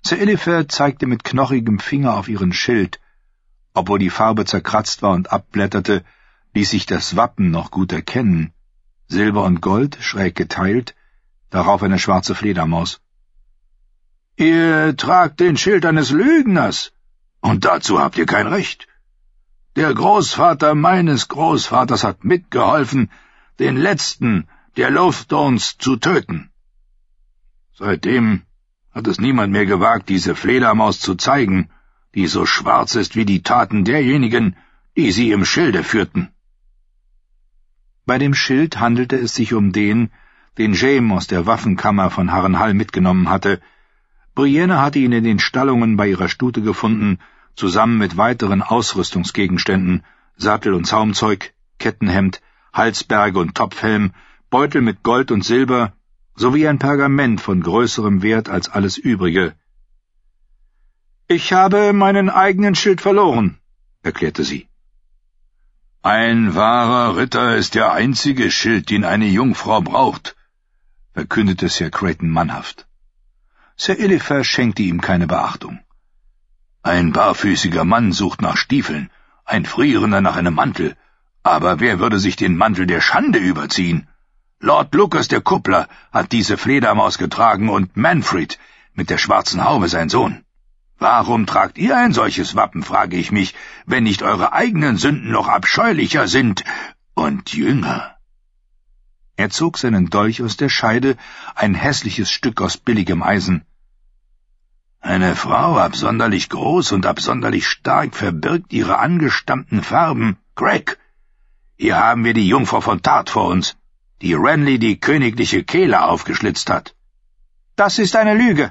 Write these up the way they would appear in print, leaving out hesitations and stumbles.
Sir Elifer zeigte mit knochigem Finger auf ihren Schild. Obwohl die Farbe zerkratzt war und abblätterte, ließ sich das Wappen noch gut erkennen. Silber und Gold, schräg geteilt, darauf eine schwarze Fledermaus. »Ihr tragt den Schild eines Lügners, und dazu habt ihr kein Recht. Der Großvater meines Großvaters hat mitgeholfen, den letzten der Lothstones zu töten. Seitdem hat es niemand mehr gewagt, diese Fledermaus zu zeigen, die so schwarz ist wie die Taten derjenigen, die sie im Schilde führten.« Bei dem Schild handelte es sich um den James aus der Waffenkammer von Harrenhal mitgenommen hatte. Brienne hatte ihn in den Stallungen bei ihrer Stute gefunden, zusammen mit weiteren Ausrüstungsgegenständen, Sattel und Zaumzeug, Kettenhemd, Halsberge und Topfhelm, Beutel mit Gold und Silber, sowie ein Pergament von größerem Wert als alles Übrige. »Ich habe meinen eigenen Schild verloren«, erklärte sie. »Ein wahrer Ritter ist der einzige Schild, den eine Jungfrau braucht«, verkündete Sir Creighton mannhaft. Sir Elifer schenkte ihm keine Beachtung. »Ein barfüßiger Mann sucht nach Stiefeln, ein Frierender nach einem Mantel, aber wer würde sich den Mantel der Schande überziehen? Lord Lucas der Kuppler hat diese Fledermaus getragen und Manfred mit der schwarzen Haube sein Sohn. Warum tragt ihr ein solches Wappen, frage ich mich, wenn nicht eure eigenen Sünden noch abscheulicher sind und jünger?« Er zog seinen Dolch aus der Scheide, ein hässliches Stück aus billigem Eisen. »Eine Frau absonderlich groß und absonderlich stark verbirgt ihre angestammten Farben. Craig, hier haben wir die Jungfrau von Tart vor uns, die Renly die königliche Kehle aufgeschlitzt hat.« »Das ist eine Lüge!«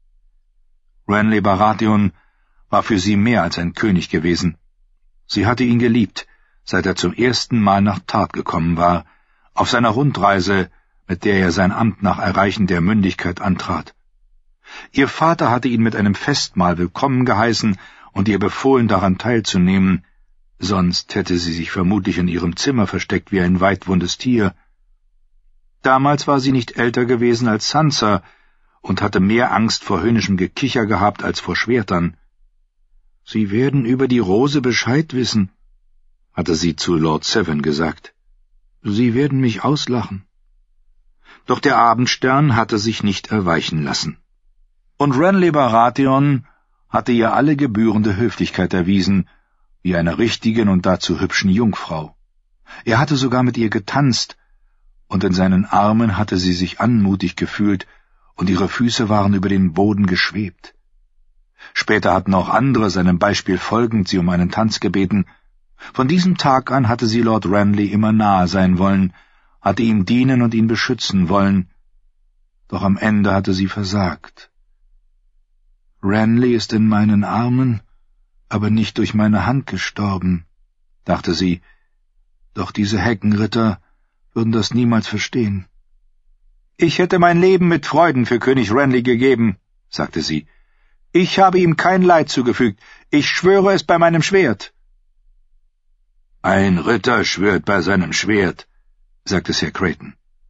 Renly Baratheon war für sie mehr als ein König gewesen. Sie hatte ihn geliebt, seit er zum ersten Mal nach Tart gekommen war, auf seiner Rundreise, mit der er sein Amt nach Erreichen der Mündigkeit antrat. Ihr Vater hatte ihn mit einem Festmahl willkommen geheißen und ihr befohlen, daran teilzunehmen, sonst hätte sie sich vermutlich in ihrem Zimmer versteckt wie ein weidwundes Tier. Damals war sie nicht älter gewesen als Sansa und hatte mehr Angst vor höhnischem Gekicher gehabt als vor Schwertern. »Sie werden über die Rose Bescheid wissen«, hatte sie zu Lord Severn gesagt. »Sie werden mich auslachen.« Doch der Abendstern hatte sich nicht erweichen lassen. Und Renly Baratheon hatte ihr alle gebührende Höflichkeit erwiesen, wie einer richtigen und dazu hübschen Jungfrau. Er hatte sogar mit ihr getanzt, und in seinen Armen hatte sie sich anmutig gefühlt, und ihre Füße waren über den Boden geschwebt. Später hatten auch andere seinem Beispiel folgend sie um einen Tanz gebeten. Von diesem Tag an hatte sie Lord Renly immer nahe sein wollen, hatte ihm dienen und ihn beschützen wollen. Doch am Ende hatte sie versagt. »Renly ist in meinen Armen, aber nicht durch meine Hand gestorben«, dachte sie, doch diese Heckenritter würden das niemals verstehen. »Ich hätte mein Leben mit Freuden für König Renly gegeben«, sagte sie. »Ich habe ihm kein Leid zugefügt. Ich schwöre es bei meinem Schwert.« »Ein Ritter schwört bei seinem Schwert«, sagte Sir Creighton.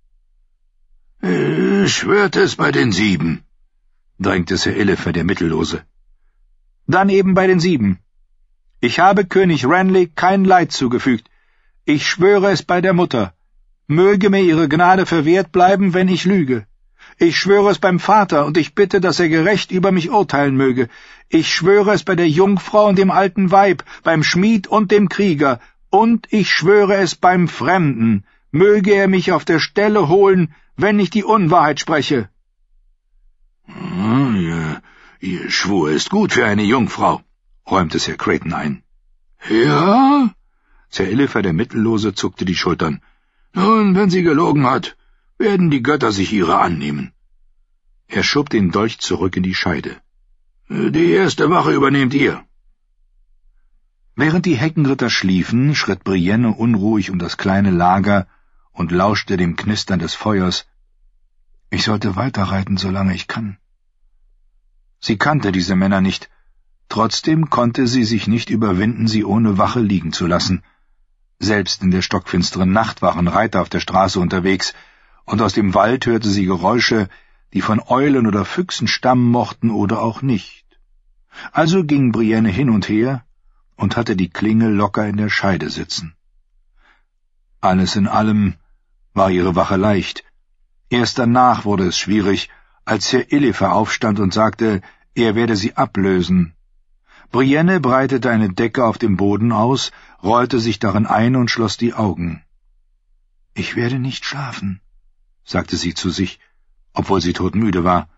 »Schwört es bei den 7«, drängte Sir Elifer der Mittellose. »Dann eben bei den 7. Ich habe König Renly kein Leid zugefügt. Ich schwöre es bei der Mutter. Möge mir ihre Gnade verwehrt bleiben, wenn ich lüge. Ich schwöre es beim Vater, und ich bitte, dass er gerecht über mich urteilen möge. Ich schwöre es bei der Jungfrau und dem alten Weib, beim Schmied und dem Krieger, und ich schwöre es beim Fremden. Möge er mich auf der Stelle holen, wenn ich die Unwahrheit spreche.« »Ihr Schwur ist gut für eine Jungfrau«, räumte Sir Creighton ein. »Ja?« Sir Elifer der Mittellose zuckte die Schultern. »Nun, wenn sie gelogen hat, werden die Götter sich ihrer annehmen.« Er schob den Dolch zurück in die Scheide. »Die erste Wache übernehmt ihr.« Während die Heckenritter schliefen, schritt Brienne unruhig um das kleine Lager und lauschte dem Knistern des Feuers. Ich sollte weiterreiten, solange ich kann. Sie kannte diese Männer nicht, trotzdem konnte sie sich nicht überwinden, sie ohne Wache liegen zu lassen. Selbst in der stockfinsteren Nacht waren Reiter auf der Straße unterwegs, und aus dem Wald hörte sie Geräusche, die von Eulen oder Füchsen stammen mochten oder auch nicht. Also ging Brienne hin und her und hatte die Klinge locker in der Scheide sitzen. Alles in allem war ihre Wache leicht. Erst danach wurde es schwierig, als Sir Ilifer aufstand und sagte, er werde sie ablösen. Brienne breitete eine Decke auf dem Boden aus, rollte sich darin ein und schloss die Augen. »Ich werde nicht schlafen«, sagte sie zu sich, obwohl sie todmüde war.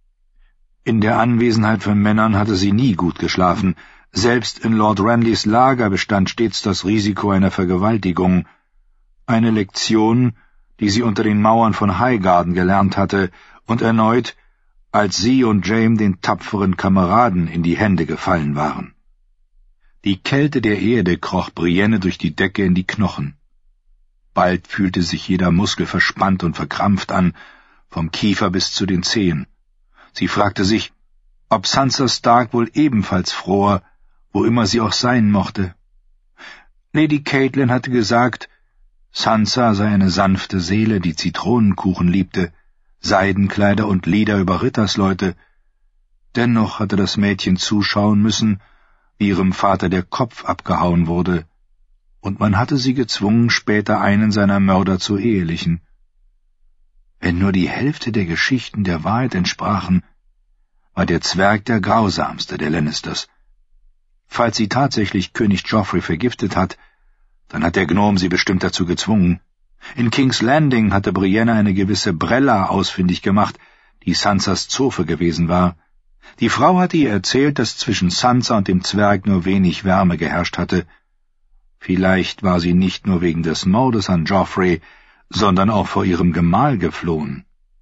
In der Anwesenheit von Männern hatte sie nie gut geschlafen. Selbst in Lord Renlys Lager bestand stets das Risiko einer Vergewaltigung. Eine Lektion, die sie unter den Mauern von Highgarden gelernt hatte und erneut, als sie und Jaime den tapferen Kameraden in die Hände gefallen waren. Die Kälte der Erde kroch Brienne durch die Decke in die Knochen. Bald fühlte sich jeder Muskel verspannt und verkrampft an, vom Kiefer bis zu den Zehen. Sie fragte sich, ob Sansa Stark wohl ebenfalls fror, wo immer sie auch sein mochte. Lady Catelyn hatte gesagt, Sansa sei eine sanfte Seele, die Zitronenkuchen liebte, Seidenkleider und Lieder über Rittersleute. Dennoch hatte das Mädchen zuschauen müssen, wie ihrem Vater der Kopf abgehauen wurde, und man hatte sie gezwungen, später einen seiner Mörder zu ehelichen. Wenn nur die Hälfte der Geschichten der Wahrheit entsprachen, war der Zwerg der grausamste der Lannisters. Falls sie tatsächlich König Joffrey vergiftet hat, dann hat der Gnom sie bestimmt dazu gezwungen. In King's Landing hatte Brienne eine gewisse Brella ausfindig gemacht, die Sansas Zofe gewesen war. Die Frau hatte ihr erzählt, dass zwischen Sansa und dem Zwerg nur wenig Wärme geherrscht hatte. Vielleicht war sie nicht nur wegen des Mordes an Joffrey, sondern auch vor ihrem Gemahl geflohen.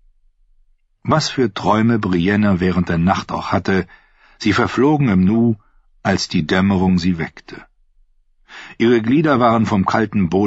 Was für Träume Brienne während der Nacht auch hatte, sie verflogen im Nu, als die Dämmerung sie weckte. Ihre Glieder waren vom kalten Boden